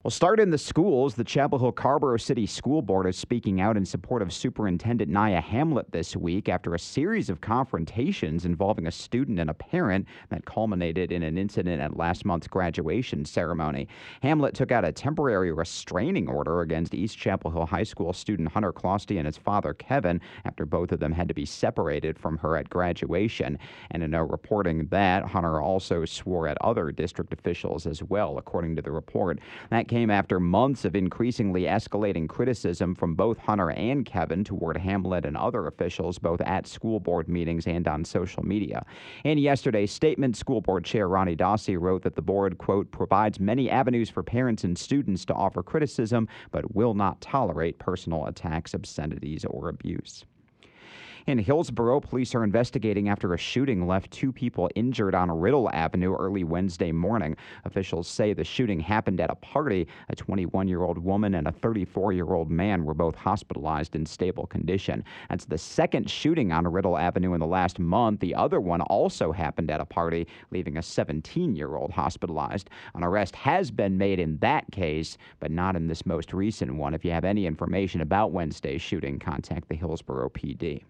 Well, start in the schools. The Chapel Hill Carrboro City School Board is speaking out in support of Superintendent Nia Hamlet this week after a series of confrontations involving a student and a parent that culminated in an incident at last month's graduation ceremony. Hamlet took out a temporary restraining order against East Chapel Hill High School student Hunter Closty and his father Kevin after both of them had to be separated from her at graduation. And in a reporting that, Hunter also swore at other district officials as well, according to the report. That came after months of increasingly escalating criticism from both Hunter and Kevin toward Hamlet and other officials, both at school board meetings and on social media. In yesterday's statement, school board chair Ronnie Dossi wrote that the board, quote, provides many avenues for parents and students to offer criticism, but will not tolerate personal attacks, obscenities, or abuse. In Hillsborough, police are investigating after a shooting left two people injured on Riddle Avenue early Wednesday morning. Officials say the shooting happened at a party. A 21-year-old woman and a 34-year-old man were both hospitalized in stable condition. That's the second shooting on Riddle Avenue in the last month. The other one also happened at a party, leaving a 17-year-old hospitalized. An arrest has been made in that case, but not in this most recent one. If you have any information about Wednesday's shooting, contact the Hillsborough PD.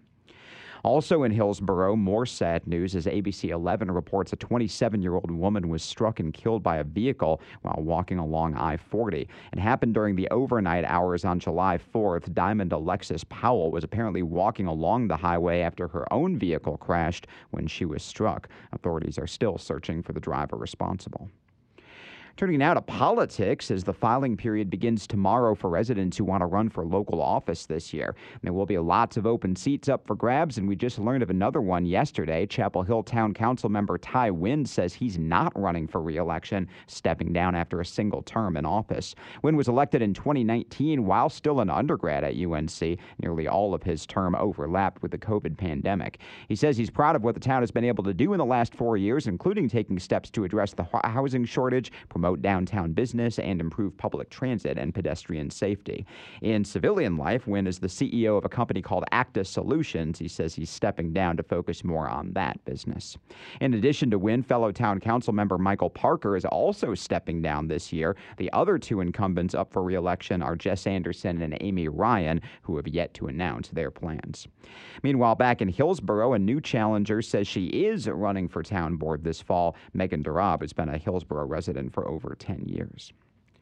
Also in Hillsborough, more sad news as ABC 11 reports a 27-year-old woman was struck and killed by a vehicle while walking along I-40. It happened during the overnight hours on July 4th. Diamond Alexis Powell was apparently walking along the highway after her own vehicle crashed when she was struck. Authorities are still searching for the driver responsible. Turning now to politics, as the filing period begins tomorrow for residents who want to run for local office this year. There will be lots of open seats up for grabs, and we just learned of another one yesterday. Chapel Hill Town Council member Ty Wynn says he's not running for re-election, stepping down after a single term in office. Wynn was elected in 2019 while still an undergrad at UNC. Nearly all of his term overlapped with the COVID pandemic. He says he's proud of what the town has been able to do in the last 4 years, including taking steps to address the housing shortage, promote downtown business, and improve public transit and pedestrian safety. In civilian life, Wynn is the CEO of a company called Acta Solutions. He says he's stepping down to focus more on that business. In addition to Wynn, fellow town council member Michael Parker is also stepping down this year. The other two incumbents up for re-election are Jess Anderson and Amy Ryan, who have yet to announce their plans. Meanwhile, back in Hillsborough, a new challenger says she is running for town board this fall. Megan Durab has been a Hillsborough resident for over 10 years.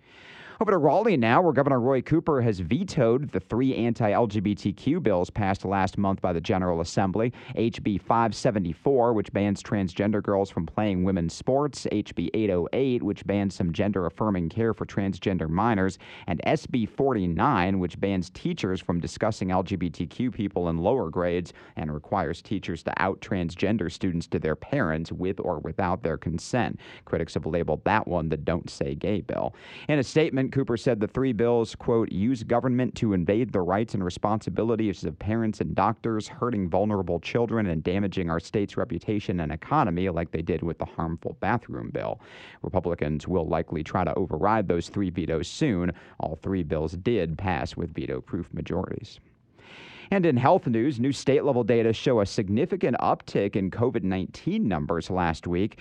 Over to Raleigh now, where Governor Roy Cooper has vetoed the 3 anti-LGBTQ bills passed last month by the General Assembly. HB 574, which bans transgender girls from playing women's sports, HB 808, which bans some gender-affirming care for transgender minors, and SB 49, which bans teachers from discussing LGBTQ people in lower grades and requires teachers to out transgender students to their parents with or without their consent. Critics have labeled that one the Don't Say Gay bill. In a statement, Cooper said the 3 bills, quote, use government to invade the rights and responsibilities of parents and doctors, hurting vulnerable children and damaging our state's reputation and economy like they did with the harmful bathroom bill. Republicans will likely try to override those 3 vetoes soon. All 3 bills did pass with veto-proof majorities. And in health news, new state-level data show a significant uptick in COVID-19 numbers last week,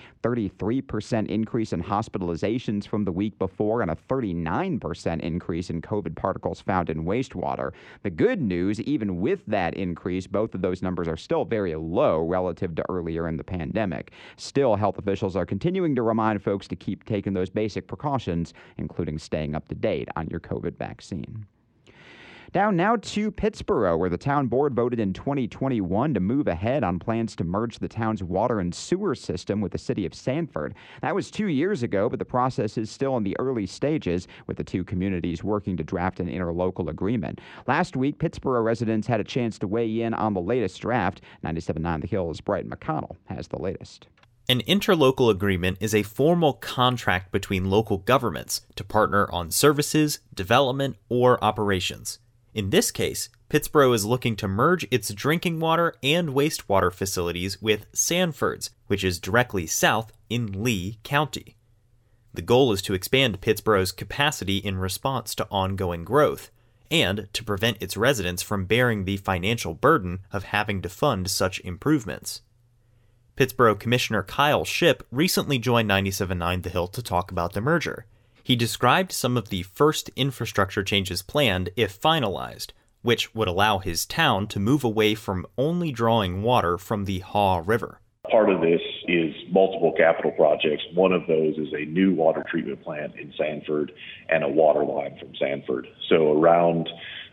33% increase in hospitalizations from the week before, and a 39% increase in COVID particles found in wastewater. The good news, even with that increase, both of those numbers are still very low relative to earlier in the pandemic. Still, health officials are continuing to remind folks to keep taking those basic precautions, including staying up to date on your COVID vaccine. Down now to Pittsboro, where the town board voted in 2021 to move ahead on plans to merge the town's water and sewer system with the city of Sanford. That was 2 years ago, but the process is still in the early stages, with the two communities working to draft an interlocal agreement. Last week, Pittsboro residents had a chance to weigh in on the latest draft. 97.9 The Hill's Brighton McConnell has the latest. An interlocal agreement is a formal contract between local governments to partner on services, development, or operations. In this case, Pittsboro is looking to merge its drinking water and wastewater facilities with Sanford's, which is directly south in Lee County. The goal is to expand Pittsboro's capacity in response to ongoing growth, and to prevent its residents from bearing the financial burden of having to fund such improvements. Pittsboro Commissioner Kyle Shipp recently joined 97.9 The Hill to talk about the merger. He described some of the first infrastructure changes planned if finalized, which would allow his town to move away from only drawing water from the Haw River. Part of this is multiple capital projects. One of those is a new water treatment plant in Sanford and a water line from Sanford. So around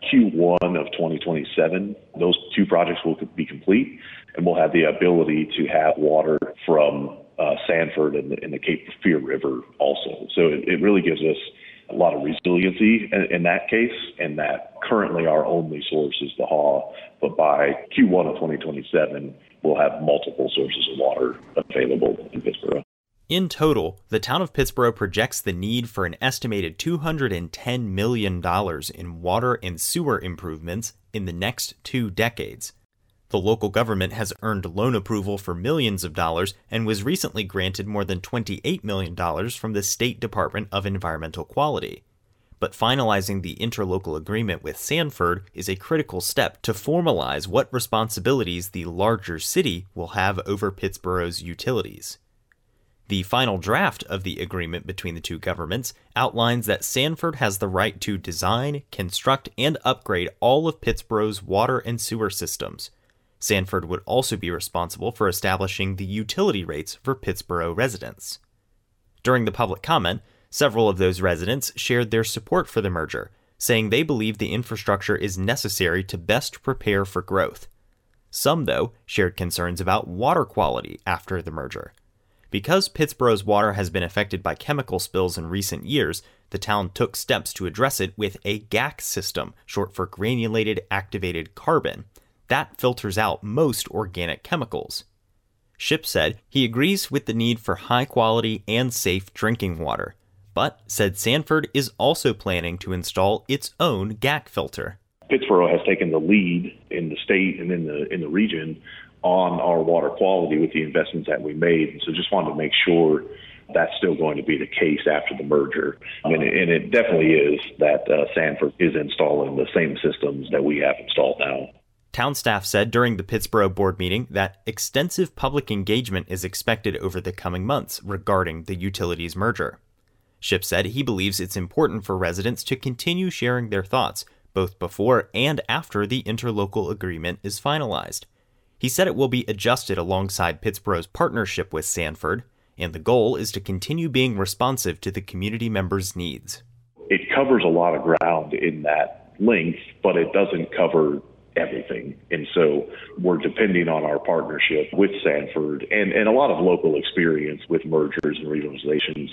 Q1 of 2027, those two projects will be complete, and we'll have the ability to have water from Sanford and the Cape Fear River also. So it really gives us a lot of resiliency in that case, and that currently our only source is the Haw, but by Q1 of 2027, we'll have multiple sources of water available in Pittsboro. In total, the town of Pittsboro projects the need for an estimated $210 million in water and sewer improvements in the next 2 decades. The local government has earned loan approval for millions of dollars and was recently granted more than $28 million from the State Department of Environmental Quality. But finalizing the interlocal agreement with Sanford is a critical step to formalize what responsibilities the larger city will have over Pittsboro's utilities. The final draft of the agreement between the two governments outlines that Sanford has the right to design, construct, and upgrade all of Pittsboro's water and sewer systems. Sanford would also be responsible for establishing the utility rates for Pittsboro residents. During the public comment, several of those residents shared their support for the merger, saying they believe the infrastructure is necessary to best prepare for growth. Some, though, shared concerns about water quality after the merger. Because Pittsboro's water has been affected by chemical spills in recent years, the town took steps to address it with a GAC system, short for granulated activated carbon. That filters out most organic chemicals. Shipp said he agrees with the need for high quality and safe drinking water, but said Sanford is also planning to install its own GAC filter. Pittsboro has taken the lead in the state and in the region on our water quality with the investments that we made. And so just wanted to make sure that's still going to be the case after the merger. And it definitely is that Sanford is installing the same systems that we have installed now. Town staff said during the Pittsboro board meeting that extensive public engagement is expected over the coming months regarding the utilities merger. Shipp said he believes it's important for residents to continue sharing their thoughts, both before and after the interlocal agreement is finalized. He said it will be adjusted alongside Pittsboro's partnership with Sanford, and the goal is to continue being responsive to the community members' needs. It covers a lot of ground in that length, but it doesn't cover everything. And so we're depending on our partnership with Sanford and a lot of local experience with mergers and regionalizations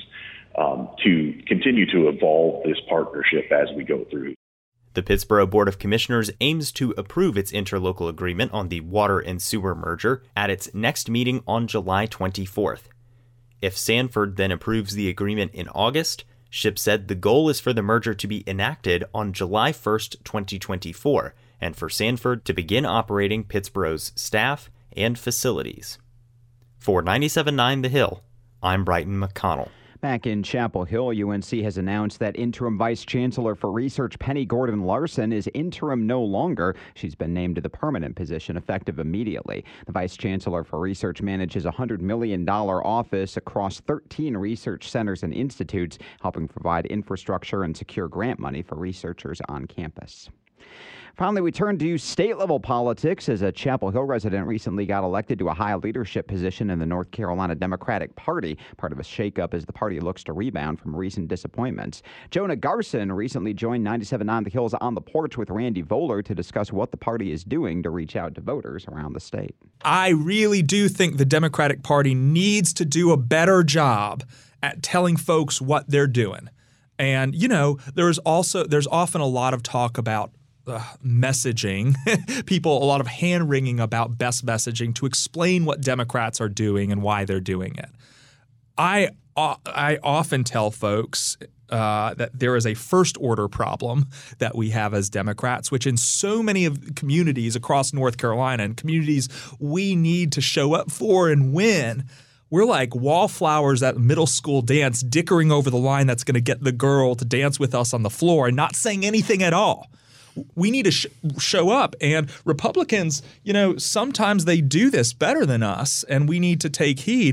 to continue to evolve this partnership as we go through. The Pittsboro Board of Commissioners aims to approve its interlocal agreement on the water and sewer merger at its next meeting on July 24th. If Sanford then approves the agreement in August, Shipp said the goal is for the merger to be enacted on July 1st, 2024, and for Sanford to begin operating Pittsboro's staff and facilities. For 97.9 The Hill, I'm Brighton McConnell. Back in Chapel Hill, UNC has announced that interim vice chancellor for research Penny Gordon Larson is interim no longer. She's been named to the permanent position effective immediately. The vice chancellor for research manages a $100 million office across 13 research centers and institutes, helping provide infrastructure and secure grant money for researchers on campus. Finally, we turn to state-level politics as a Chapel Hill resident recently got elected to a high leadership position in the North Carolina Democratic Party, part of a shakeup as the party looks to rebound from recent disappointments. Jonah Garson recently joined 97.9 The Hill's On the Porch with Randy Voller to discuss what the party is doing to reach out to voters around the state. I really do think the Democratic Party needs to do a better job at telling folks what they're doing. And, you know, there's often a lot of talk about messaging, a lot of hand-wringing about best messaging to explain what Democrats are doing and why they're doing it. I often tell folks that there is a first-order problem that we have as Democrats, which in so many of communities across North Carolina and communities we need to show up for and win, we're like wallflowers at middle school dance, dickering over the line that's going to get the girl to dance with us on the floor and not saying anything at all. We need to show up. And Republicans, you know, sometimes they do this better than us, and we need to take heed.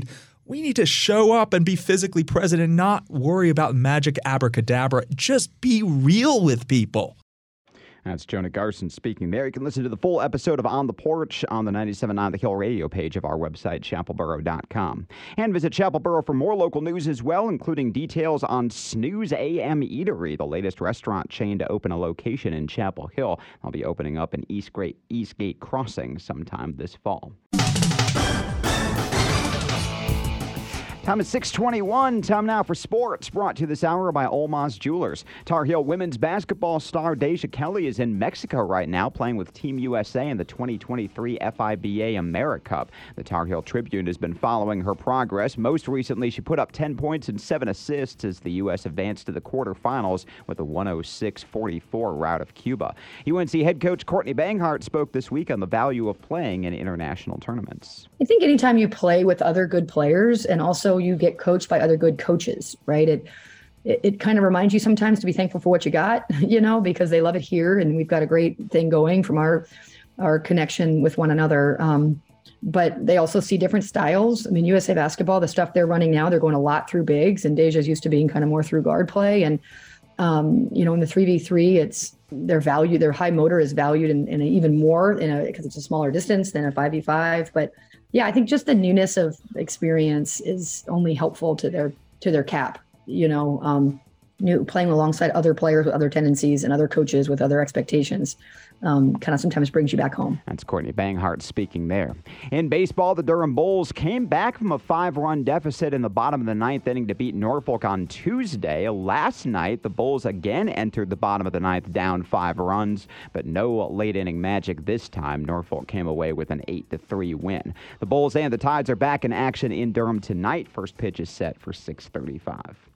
We need to show up and be physically present and not worry about magic abracadabra. Just be real with people. That's Jonah Garson speaking there. You can listen to the full episode of On the Porch on the 97.9 The Hill radio page of our website, chapelboro.com. And visit Chapelboro for more local news as well, including details on Snooze AM Eatery, the latest restaurant chain to open a location in Chapel Hill. They'll be opening up in Eastgate Crossing sometime this fall. Time is 6:21. Time now for sports, brought to you this hour by Olmaz Jewelers. Tar Heel women's basketball star Deja Kelly is in Mexico right now, playing with Team USA in the 2023 FIBA AmeriCup. The Tar Heel Tribune has been following her progress. Most recently, she put up 10 points and 7 assists as the U.S. advanced to the quarterfinals with a 106-44 rout of Cuba. UNC head coach Courtney Banghart spoke this week on the value of playing in international tournaments. I think anytime you play with other good players and also you get coached by other good coaches, right? It kind of reminds you sometimes to be thankful for what you got, because they love it here and we've got a great thing going from our connection with one another. But they also see different styles. I mean, USA Basketball, the stuff they're running now, they're going a lot through bigs, and Deja's used to being kind of more through guard play. And, in the 3v3, their high motor is valued in even more because it's a smaller distance than a 5v5. But yeah, I think just the newness of experience is only helpful to their cap, playing alongside other players with other tendencies and other coaches with other expectations. Kind of sometimes brings you back home. That's Courtney Banghart speaking there. In baseball, the Durham Bulls came back from a 5-run deficit in the bottom of the ninth inning to beat Norfolk on Tuesday. Last night, the Bulls again entered the bottom of the ninth down 5 runs, but no late inning magic this time. Norfolk came away with an 8-3 win. The Bulls and the Tides are back in action in Durham tonight. First pitch is set for 6:35.